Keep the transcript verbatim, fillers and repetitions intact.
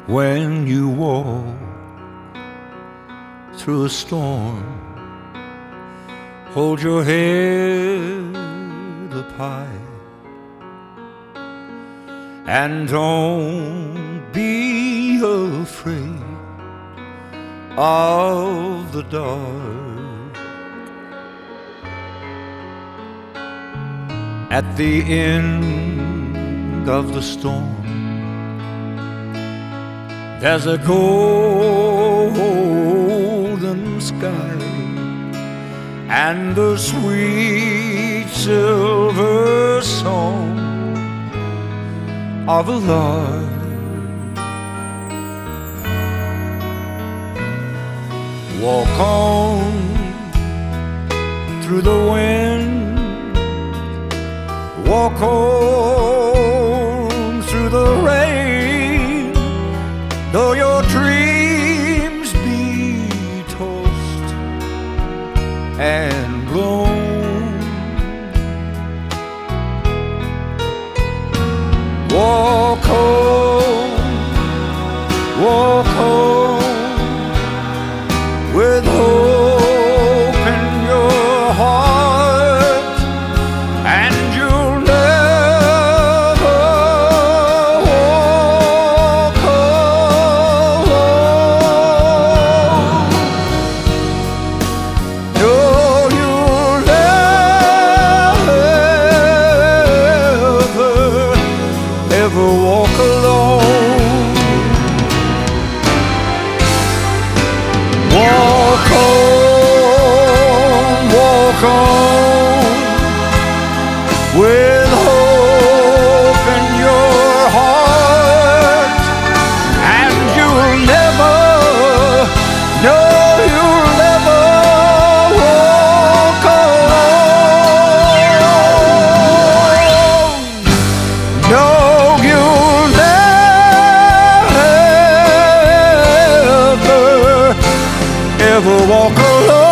when you walk through a storm. Hold your head up high and don't be afraid of the dark. At the end of the storm, there's a golden sky and the sweet silver song of a lark. Walk on through the wind, walk on through the rain, though your dreams be tossed and blown. Walk on, walk on, with hope in your heart, and you'll never walk alone. No, you'll never, ever walk alone. Walk on, walk on, with hope in your heart, and you'll never, no, you'll never walk alone. No, you'll never, ever walk alone.